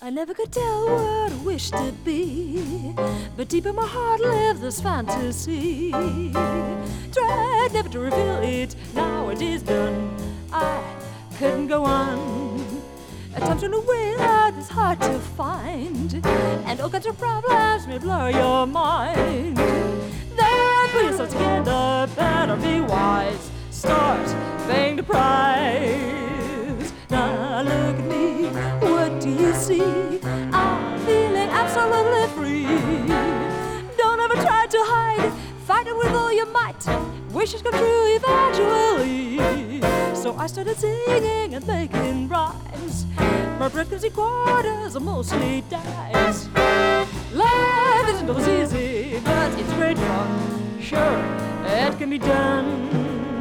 I never could tell what I wish to be, but deep in my heart lives this fantasy. Tried never to reveal it, now it is done. I couldn't go on. At times when the way out is hard to find, and all kinds of problems may blur your mind. Then put yourself together, better be wise. Start paying the price. Now look at me, what do you see? I'm feeling absolutely free. Don't ever try to hide, fight it with all your might. Wishes come true eventually. So I started singing and making rhymes. My breath comes in quarters, mostly dimes. Life isn't always easy, but it's great fun. Sure, it can be done.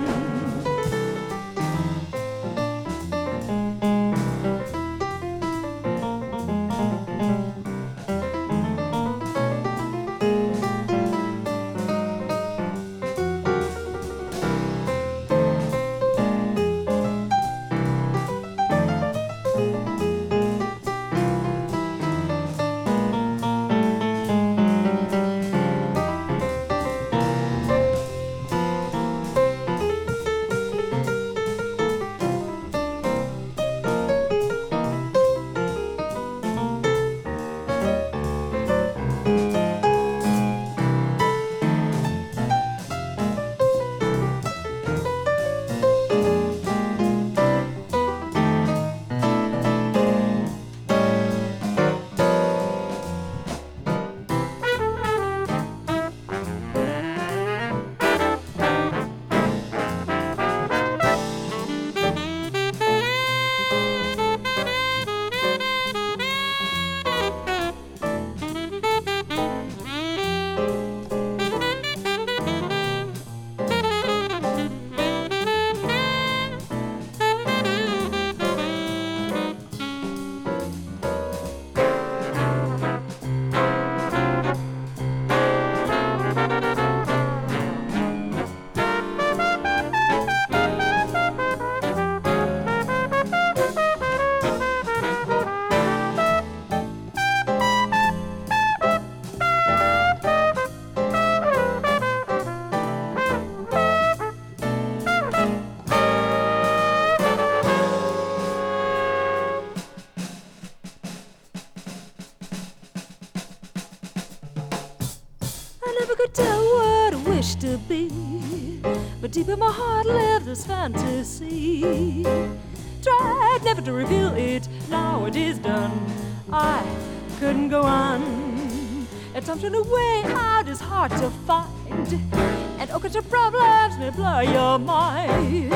I never could tell what I wish to be, but deep in my heart lives this fantasy. Tried never to reveal it, now it is done. I couldn't go on. At times when the way out is hard to find, and all kinds of problems may blur your mind.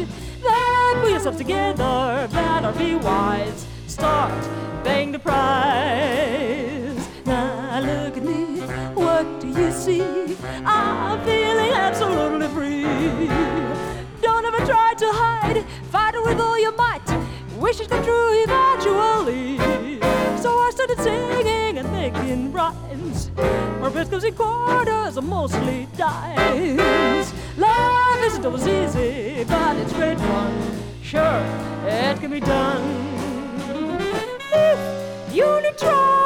Then put yourself together, better be wise. Start paying the price. Now look at me, what do you see? I'm feeling absolutely free. Don't ever try to hide, fight it with all your might. Wishes come true eventually. So I started singing and making rhymes. My breath comes in quarters, mostly dimes. Life isn't always easy, but it's great fun. Sure, it can be done. If you only try.